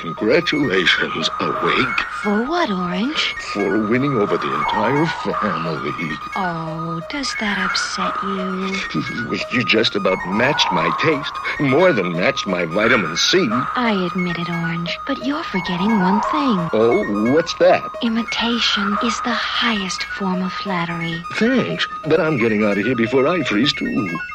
Congratulations, Awake, For what, Orange? for winning over the entire family. Oh, does that upset you? You just about matched my taste. More than matched my vitamin C. I admit it, Orange, but you're forgetting one thing. Oh, what's that? Imitation is the highest form of flattery. Thanks, but I'm getting out of here before I freeze, too.